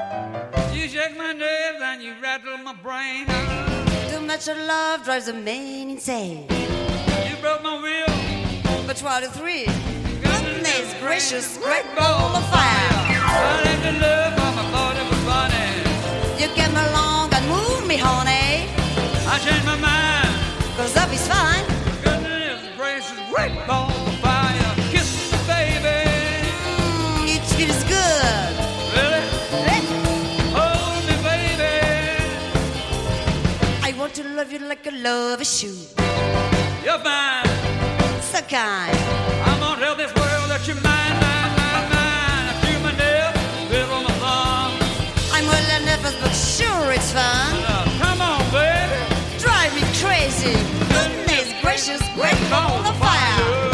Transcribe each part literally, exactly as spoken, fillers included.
You shake my nerves and you rattle my brain. Too much of love drives a man insane. You broke my will. But two out of three. Goodness gracious, great ball of fire. I let the love on my body was funny. You came along and moved me, honey. I changed my mind. Cause love is fine. Goodness gracious, great ball of fire. Kiss me, baby. Mm, it feels good. Really? Eh? Hold me, baby. I want to love you like a love shoe. You're fine. So kind. I'm gonna tell this world that you're mine, mine, mine, mine. I feel my nail, feel on my thumb. I'm well enough, but sure it's fun. Uh, come on, baby. Drive me crazy. Goodness gracious, great ball of fire.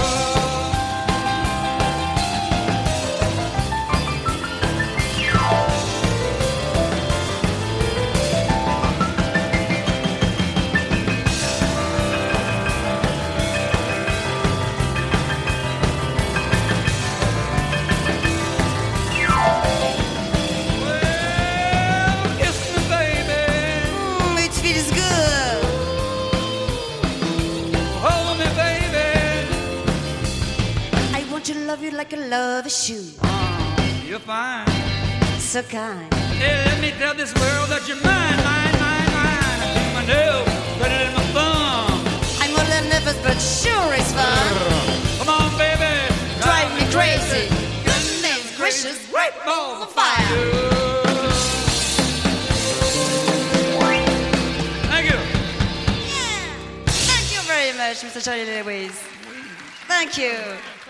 Love you like a love shoe. Uh, you're fine. So kind. Hey, let me tell this world that you're mine, mine, mine, mine. I feel my nail, put it in my thumb. I'm a little nervous, but sure it's fun. Come on, baby. Drive me crazy. Goodness gracious, great ball of fire. Thank you. Yeah. Thank you very much, Mister Charlie Lewis. Thank you.